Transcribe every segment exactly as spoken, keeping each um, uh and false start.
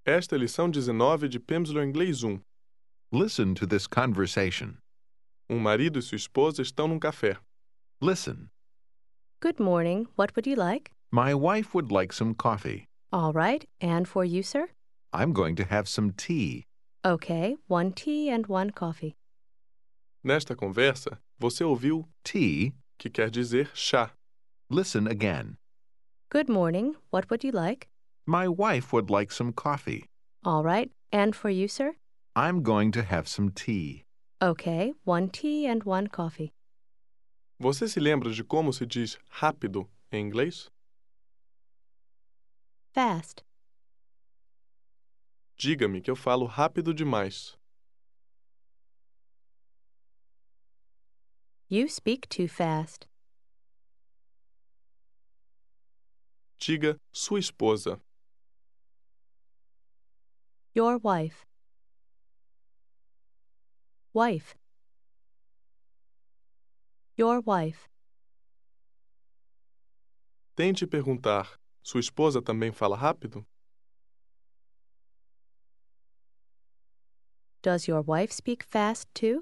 Esta é a lição dezenove de Pimsleur Inglês um. Listen to this conversation. Um marido e sua esposa estão num café. Listen. Good morning. What would you like? My wife would like some coffee. All right. And for you, sir? I'm going to have some tea. Okay. One tea and one coffee. Nesta conversa, você ouviu Tea. que quer dizer chá. Listen again. Good morning. What would you like? My wife would like some coffee. All right. And for you, sir? I'm going to have some tea. Okay. One tea and one coffee. Você se lembra de como se diz rápido em inglês? Fast. Diga-me que eu falo rápido demais. You speak too fast. Diga sua esposa. Your wife. Wife. Your wife. Tente perguntar, sua esposa também fala rápido? Does your wife speak fast too?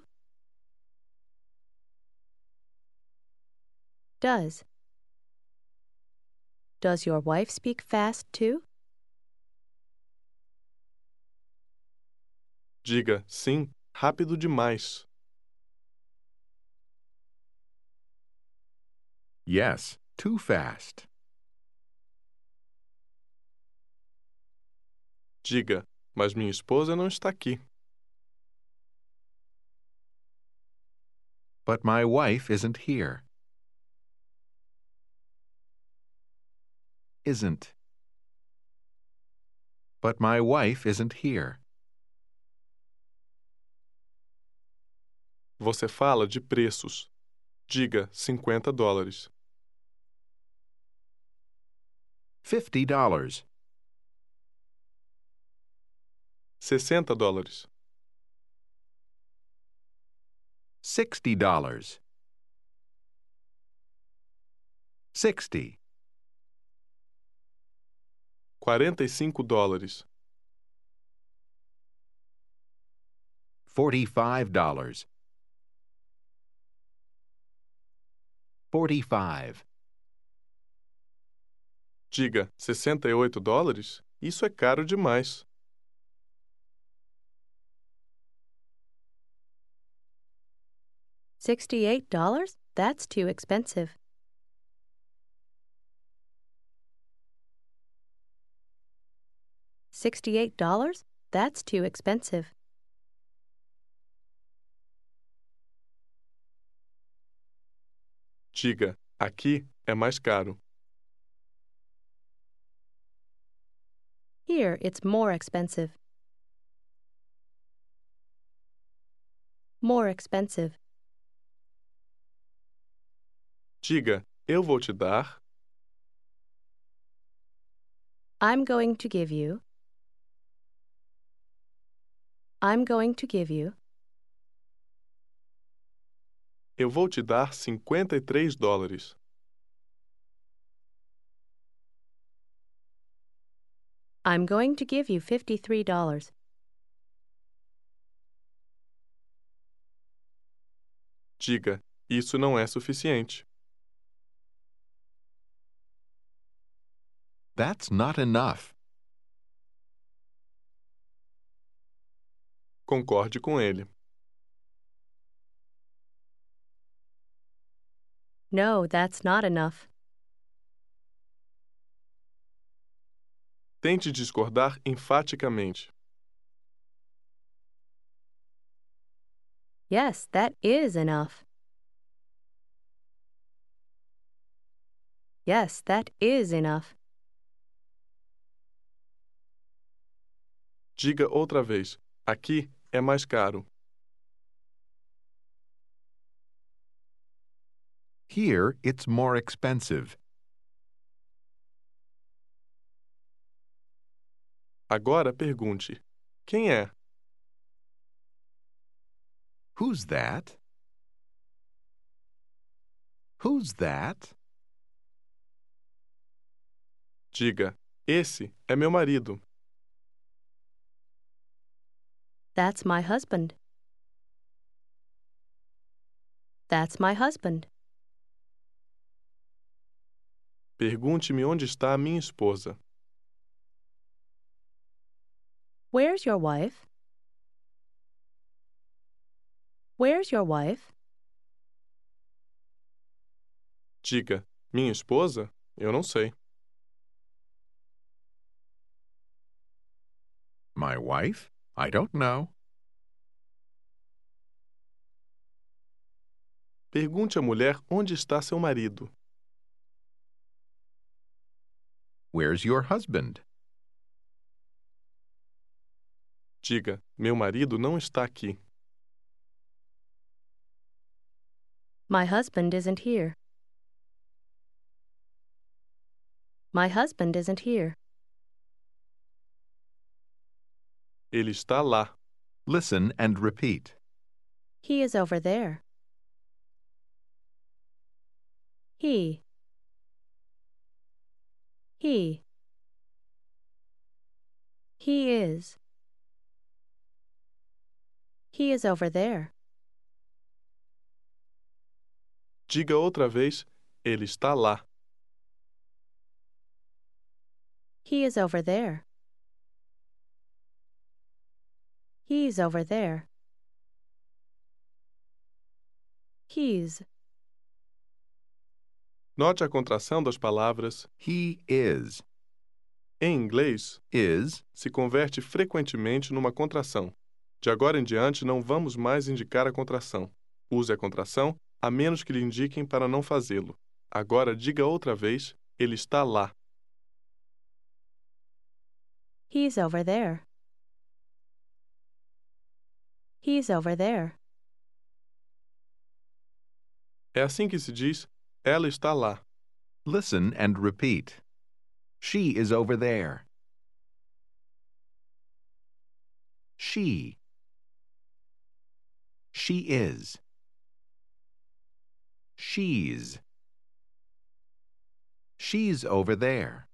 Does. Does your wife speak fast too? Diga sim, rápido demais. Yes, too fast. Diga, mas minha esposa não está aqui. But my wife isn't here. Isn't. But my wife isn't here. Você fala de preços. Diga cinquenta dólares. Fifty dollars. sessenta dólares. Sixty dollars. Sixty. quarenta e cinco dólares. Forty-five dollars. Forty-five. Diga sessenta e oito dólares? Isso é caro demais. Sixty-eight dollars? That's too expensive. Sixty-eight dollars? That's too expensive. Diga, aqui é mais caro. Here, it's more expensive. More expensive. Diga, eu vou te dar. I'm going to give you. I'm going to give you. Eu vou te dar cinquenta e três dólares. I'm going to give you fifty-three dollars. Diga, isso não é suficiente. That's not enough. Concorde com ele. No, that's not enough. Tente discordar enfaticamente. Yes, that is enough. Yes, that is enough. Diga outra vez, aqui é mais caro. Here, it's more expensive. Agora pergunte, quem é? Who's that? Who's that? Diga, esse é meu marido. That's my husband. That's my husband. Pergunte-me onde está a minha esposa. Where's your wife? Where's your wife? Diga, minha esposa? Eu não sei. My wife? I don't know. Pergunte à mulher onde está seu marido. Where's your husband? Diga, meu marido não está aqui. My husband isn't here. My husband isn't here. Ele está lá. Listen and repeat. He is over there. He. He. He is. He is over there. Diga outra vez, ele está lá. He is over there. He's over there. He's. Note a contração das palavras. He is. Em inglês, Is se converte frequentemente numa contração. De agora em diante, não vamos mais indicar a contração. Use a contração, a menos que lhe indiquem para não fazê-lo. Agora diga outra vez, ele está lá. He's over there. He's over there. É assim que se diz, ela está lá. Listen and repeat. She is over there. She. She is. She's. She's over there.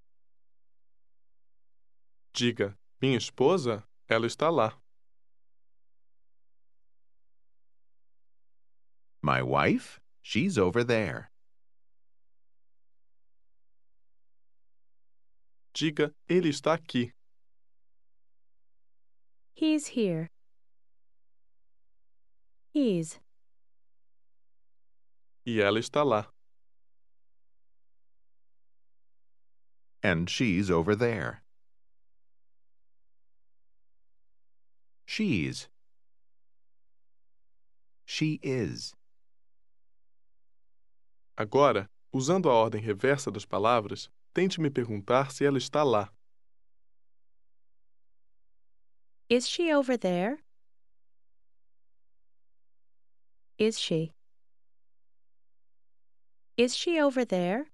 Diga, minha esposa, ela está lá. My wife? She's over there. Diga, ele está aqui. He's here. He's. E ela está lá. And she's over there. She's. She is. Agora, usando a ordem reversa das palavras, tente me perguntar se ela está lá. Is she over there? Is she? Is she over there?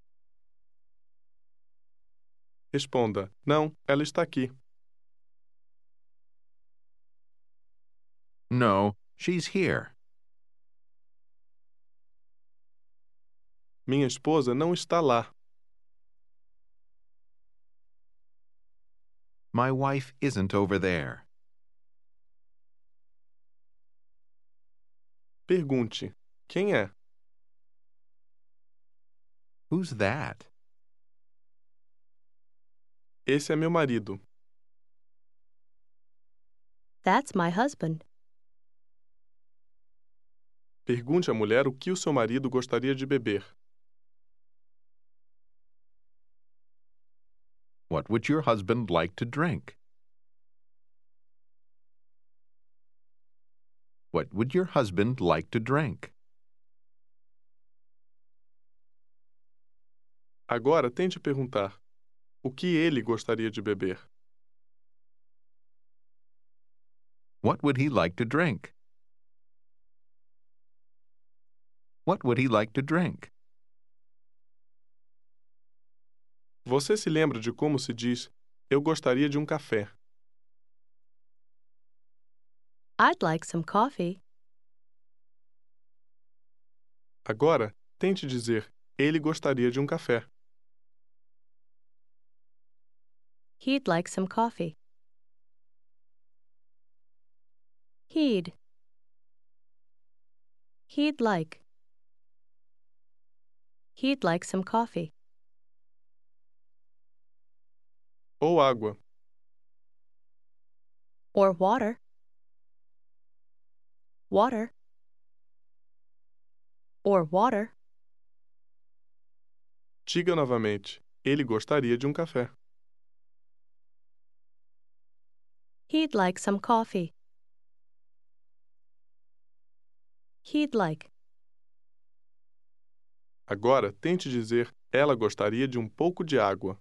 Responda, não, ela está aqui. No, she's here. Minha esposa não está lá. My wife isn't over there. Pergunte, quem é? Who's that? Esse é meu marido. That's my husband. Pergunte à mulher o que o seu marido gostaria de beber. What would your husband like to drink? What would your husband like to drink? Agora tente perguntar, o que ele gostaria de beber? What would he like to drink? What would he like to drink? Você se lembra de como se diz, eu gostaria de um café? I'd like some coffee. Agora, tente dizer, ele gostaria de um café. He'd like some coffee. He'd. He'd like. He'd like some coffee. Ou água. Or water. Water. Or water. Diga novamente. Ele gostaria de um café. He'd like some coffee. He'd like. Agora, tente dizer ela gostaria de um pouco de água.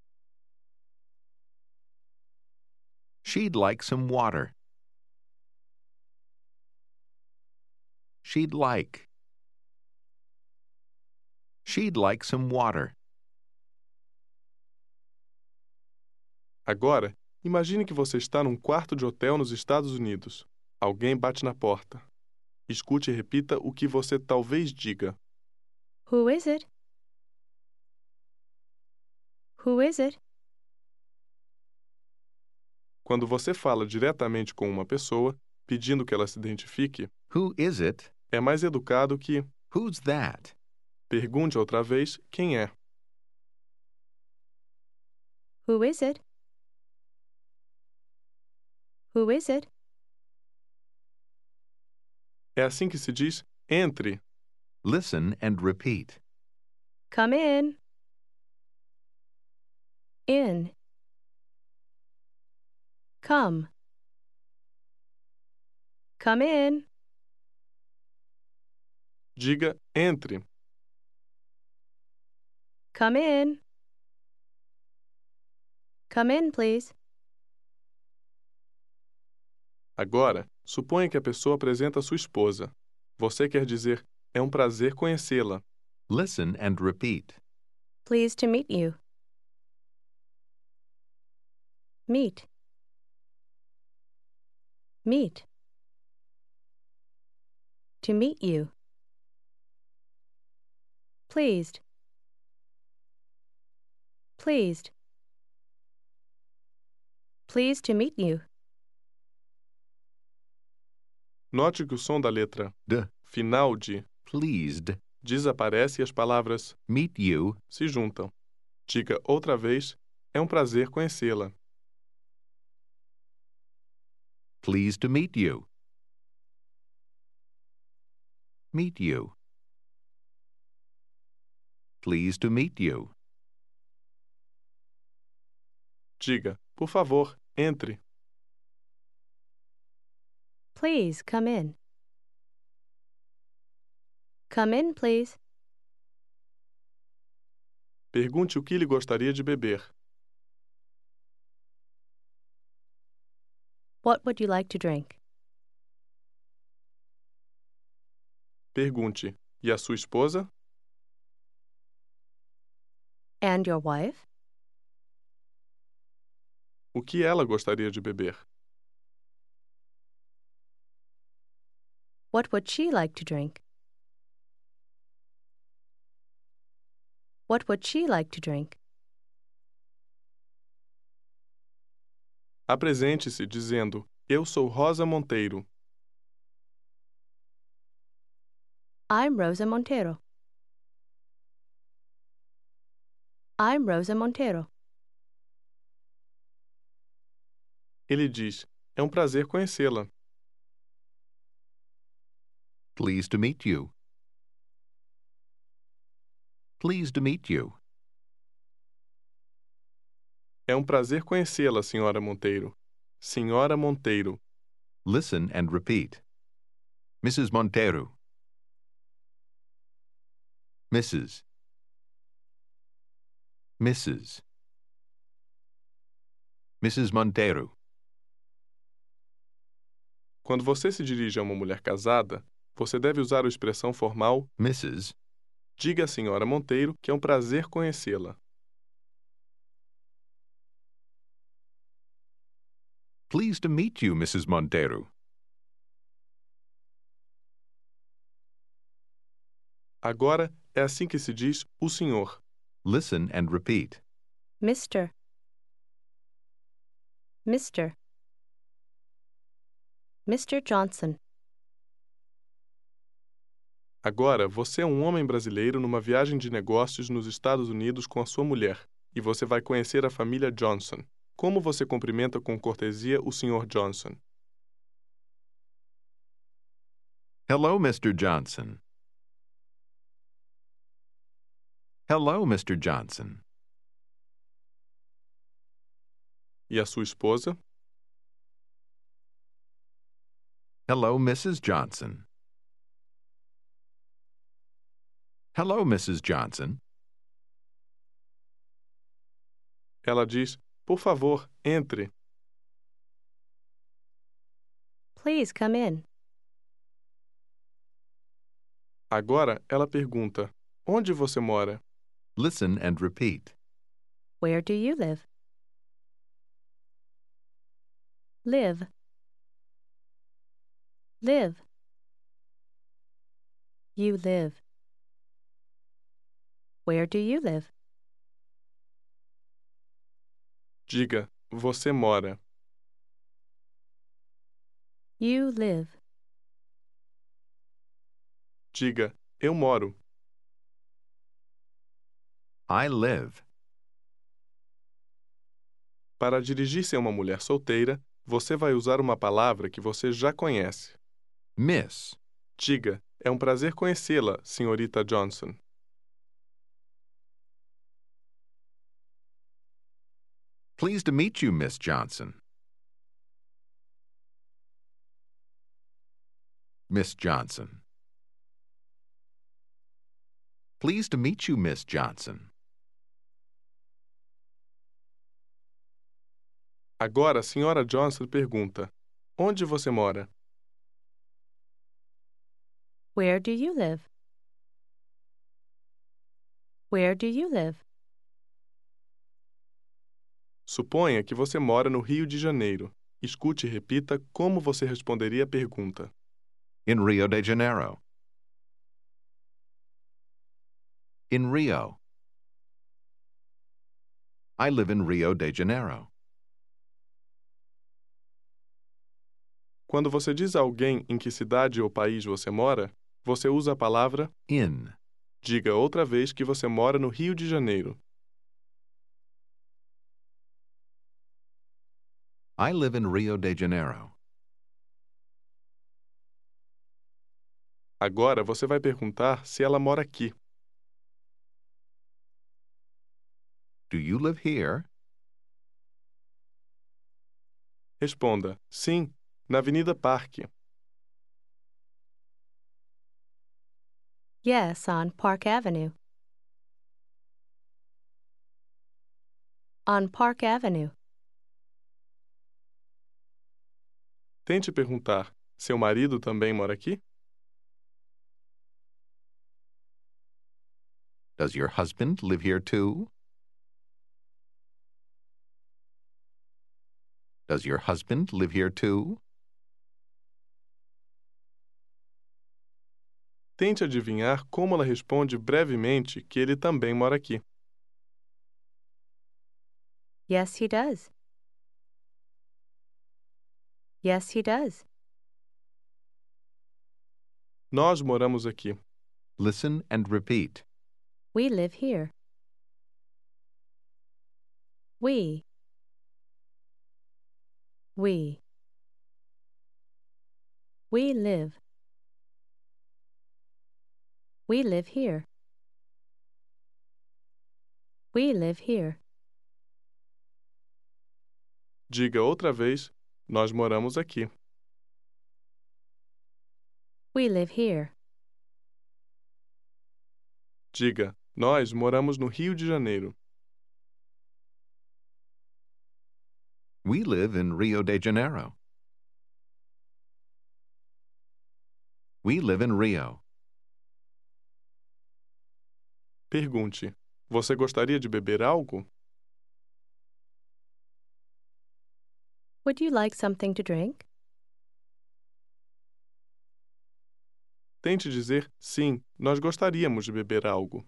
She'd like some water. She'd like. She'd like some water. Agora, imagine que você está num quarto de hotel nos Estados Unidos. Alguém bate na porta. Escute e repita o que você talvez diga. Who is it? Who is it? Quando você fala diretamente com uma pessoa, pedindo que ela se identifique, Who is it? é mais educado que Who's that? pergunte outra vez quem é. Who is it? Who is it? É assim que se diz entre. Listen and repeat. Come in. In. Come. Come in. Diga entre. Come in. Come in, please. Agora, suponha que a pessoa apresenta sua esposa. Você quer dizer, é um prazer conhecê-la. Listen and repeat. Pleased to meet you. Meet. Meet. To meet you. Pleased. Pleased. Pleased to meet you. Note que o som da letra D. final de Pleased. desaparece e as palavras Meet you. se juntam. Diga outra vez, é um prazer conhecê-la. Pleased to meet you. Meet you. Pleased to meet you. Diga, por favor, entre. Please come in. Come in, please. Pergunte o que ele gostaria de beber. What would you like to drink? Pergunte, e a sua esposa? And your wife? O que ela gostaria de beber? What would she like to drink? What would she like to drink? Apresente-se dizendo, eu sou Rosa Monteiro. I'm Rosa Montero. I'm Rosa Montero. Ele diz, é um prazer conhecê-la. Pleased to meet you. Pleased to meet you. É um prazer conhecê-la, senhora Monteiro. Senhora Monteiro. Listen and repeat. Missus Montero. Missus Missus Missus Montero. Quando você se dirige a uma mulher casada, você deve usar a expressão formal Missus diga à senhora Monteiro que é um prazer conhecê-la. Pleased to meet you, Missus Montero. Agora, é assim que se diz o senhor. Listen and repeat. Mister. Mister. Mister Johnson. Agora, você é um homem brasileiro numa viagem de negócios nos Estados Unidos com a sua mulher, e você vai conhecer a família Johnson. Como você cumprimenta com cortesia o senhor Johnson? Hello, Mister Johnson. Hello, Mister Johnson. E a sua esposa? Hello, Missus Johnson. Hello, Missus Johnson. Ela diz, por favor, entre. Please come in. Agora, ela pergunta, onde você mora? Listen and repeat. Where do you live? Live. Live. You live. Where do you live? Diga, você mora. You live. Diga, eu moro. I live. Para dirigir-se a uma mulher solteira, você vai usar uma palavra que você já conhece. Miss. Diga, é um prazer conhecê-la, senhorita Johnson. Pleased to meet you, Miss Johnson. Miss Johnson. Pleased to meet you, Miss Johnson. Agora a senhora Johnson pergunta, onde você mora? Where do you live? Where do you live? Suponha que você mora no Rio de Janeiro. Escute e repita como você responderia a pergunta. In Rio de Janeiro. In Rio. I live in Rio de Janeiro. Quando você diz a alguém em que cidade ou país você mora, você usa a palavra In. diga outra vez que você mora no Rio de Janeiro. I live in Rio de Janeiro. Agora você vai perguntar se ela mora aqui. Do you live here? Responda, sim, na Avenida Parque. Yes, on Park Avenue. On Park Avenue. Tente perguntar, seu marido também mora aqui? Does your husband live here too? Does your husband live here too? Tente adivinhar como ela responde brevemente que ele também mora aqui. Yes, he does. Yes, he does. Nós moramos aqui. Listen and repeat. We live here. We. We. We live. We live here. We live here. Diga outra vez, nós moramos aqui. We live here. Diga, nós moramos no Rio de Janeiro. We live in Rio de Janeiro. We live in Rio. Pergunte, você gostaria de beber algo? Would you like something to drink? Tente dizer, sim, nós gostaríamos de beber algo.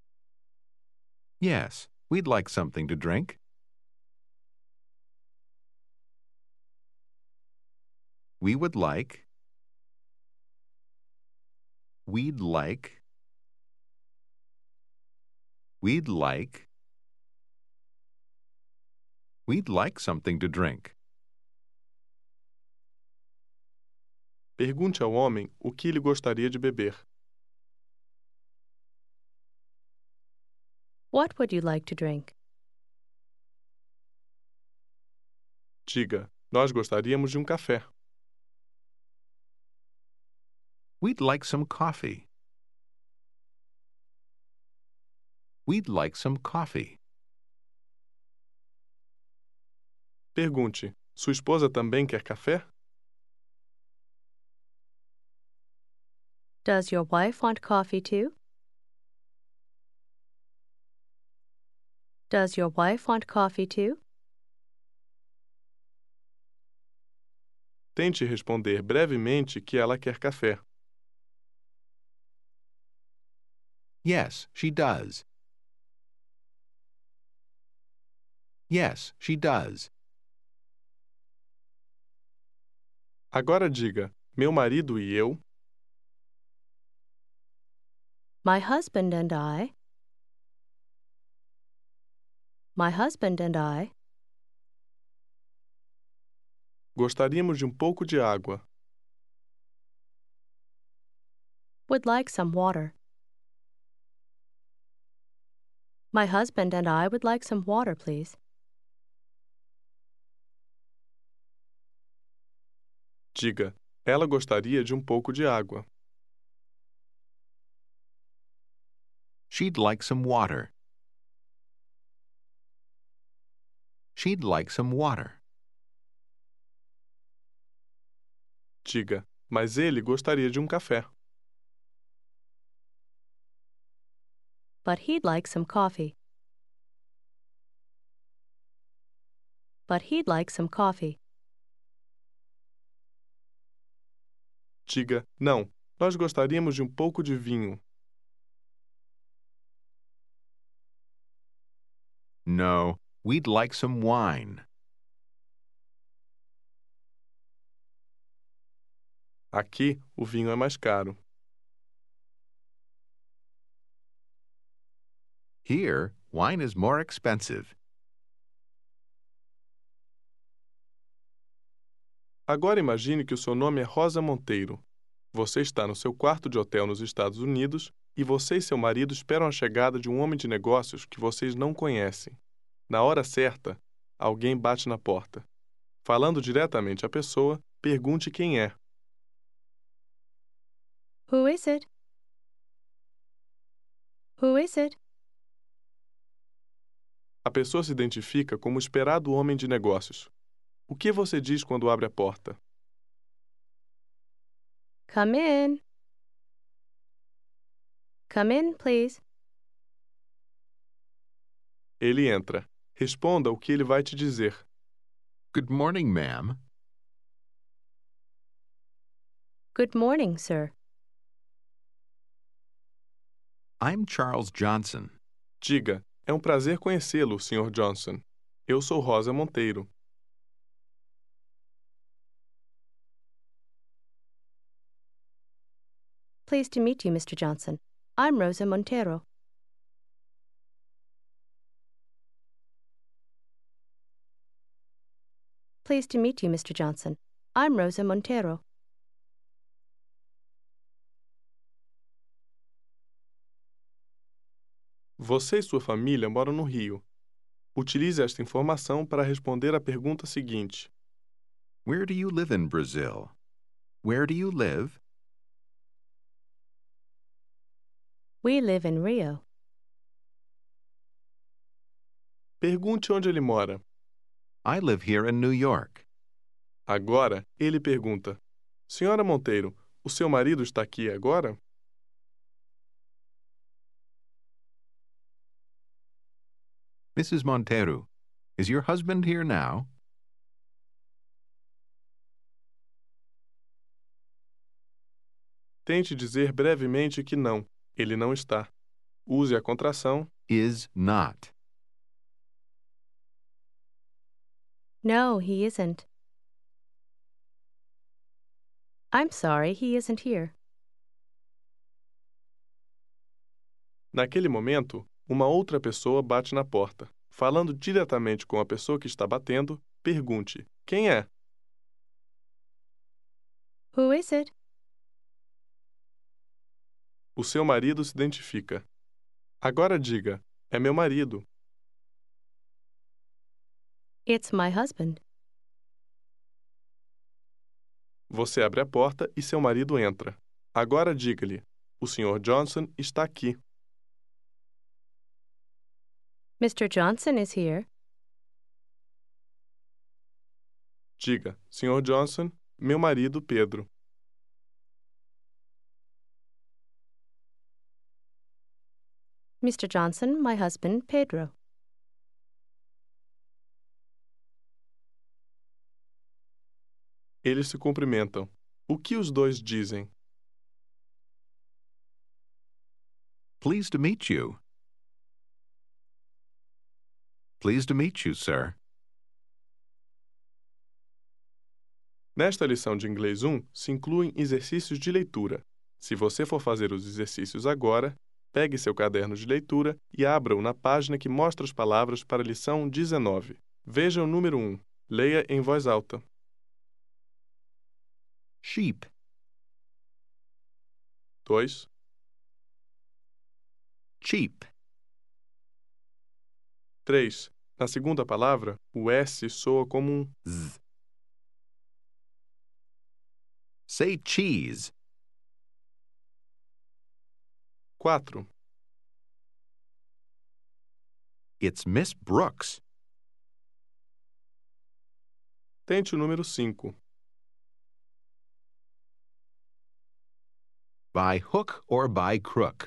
Yes, we'd like something to drink. We would like. We'd like. We'd like. We'd like something to drink. Pergunte ao homem o que ele gostaria de beber. What would you like to drink? Diga, nós gostaríamos de um café. We'd like some coffee. We'd like some coffee. Pergunte, sua esposa também quer café? Does your wife want coffee too? Does your wife want coffee too? Tente responder brevemente que ela quer café. Yes, she does. Yes, she does. Agora diga, meu marido e eu. My husband and I. My husband and I Gostaríamos de um pouco de água. would like some water. My husband and I would like some water, please. Diga, ela gostaria de um pouco de água. She'd like some water. She'd like some water. Diga, mas ele gostaria de um café. But he'd like some coffee. But he'd like some coffee. Diga, não, nós gostaríamos de um pouco de vinho. No, we'd like some wine. Aqui, o vinho é mais caro. Here, wine is more expensive. Agora imagine que o seu nome é Rosa Monteiro. Você está no seu quarto de hotel nos Estados Unidos e você e seu marido esperam a chegada de um homem de negócios que vocês não conhecem. Na hora certa, alguém bate na porta. Falando diretamente à pessoa, pergunte quem é. Who is it? Who is it? A pessoa se identifica como o esperado homem de negócios. O que você diz quando abre a porta? Come in. Come in, please. Ele entra. Responda o que ele vai te dizer. Good morning, ma'am. Good morning, sir. I'm Charles Johnson. Diga, é um prazer conhecê-lo, senhor Johnson. Eu sou Rosa Monteiro. Pleased to meet you, Mister Johnson. I'm Rosa Montero. Pleased to meet you, Mister Johnson. I'm Rosa Montero. Você e sua família moram no Rio. Utilize esta informação para responder à pergunta seguinte. Where do you live in Brazil? Where do you live? We live in Rio. Pergunte onde ele mora. I live here in New York. Agora, ele pergunta. Senhora Monteiro, o seu marido está aqui agora? Missus Montero, is your husband here now? Tente dizer brevemente que não, ele não está. Use a contração Is not. No, he isn't. I'm sorry, he isn't here. Naquele momento, uma outra pessoa bate na porta. Falando diretamente com a pessoa que está batendo, pergunte: quem é? Who is it? O seu marido se identifica. Agora diga: é meu marido. It's my husband. Você abre a porta e seu marido entra. Agora diga-lhe: o senhor Johnson está aqui. Mister Johnson is here. Diga: senhor Johnson, meu marido Pedro. Mister Johnson, my husband, Pedro. Eles se cumprimentam. O que os dois dizem? Pleased to meet you. Pleased to meet you, sir. Nesta lição de inglês um, se incluem exercícios de leitura. Se você for fazer os exercícios agora, pegue seu caderno de leitura e abra-o na página que mostra as palavras para a lição dezenove. Veja o número um. Leia em voz alta. Sheep. dois. Cheap. três. Na segunda palavra, o S soa como um Z. Say cheese. quatro. It's Miss Brooks. Tente o número cinco. By hook or by crook.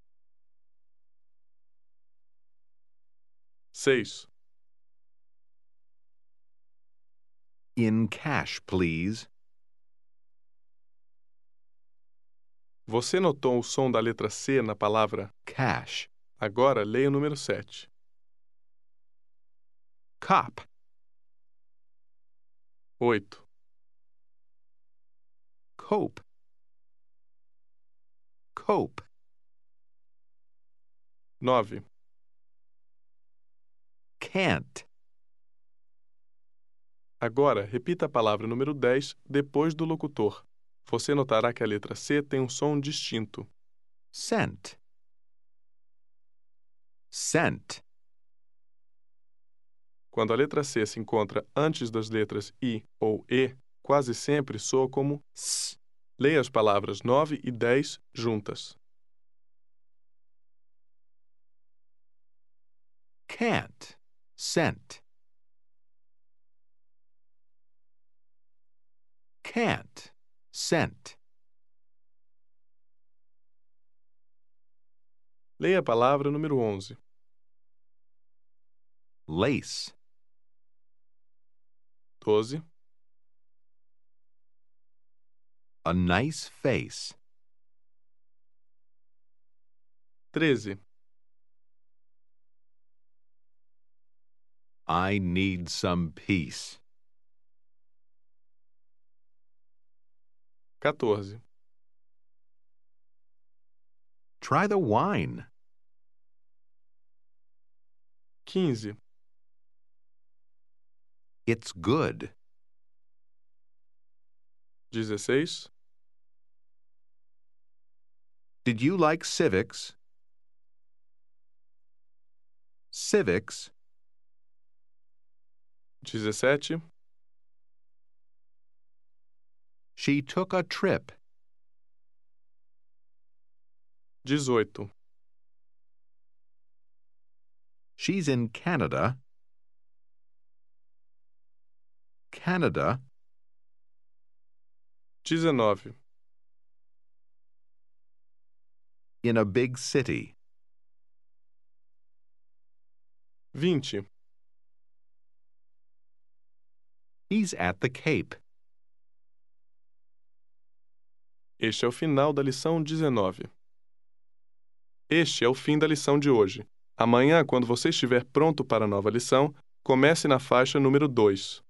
seis. In cash, please. Você notou o som da letra C na palavra? Cash. Agora leia o número sete. Cop. oito. Cope. Cope. nove. Can't. Agora, repita a palavra número dez depois do locutor. Você notará que a letra C tem um som distinto. Scent. Scent. Quando a letra C se encontra antes das letras I ou E, quase sempre soa como S. Leia as palavras nove e dez juntas. Can't. Scent. Can't. Scent. Leia a palavra número onze. Lace. doze. A nice face. treze. I need some peace. quatorze. Try the wine. quinze. It's good. dezesseis. Did you like civics? Civics. dezessete. She took a trip. dezoito. She's in Canada. Canada. dezenove. In a big city. vinte. He's at the Cape. Este é o final da lição dezenove. Este é o fim da lição de hoje. Amanhã, quando você estiver pronto para a nova lição, comece na faixa número dois.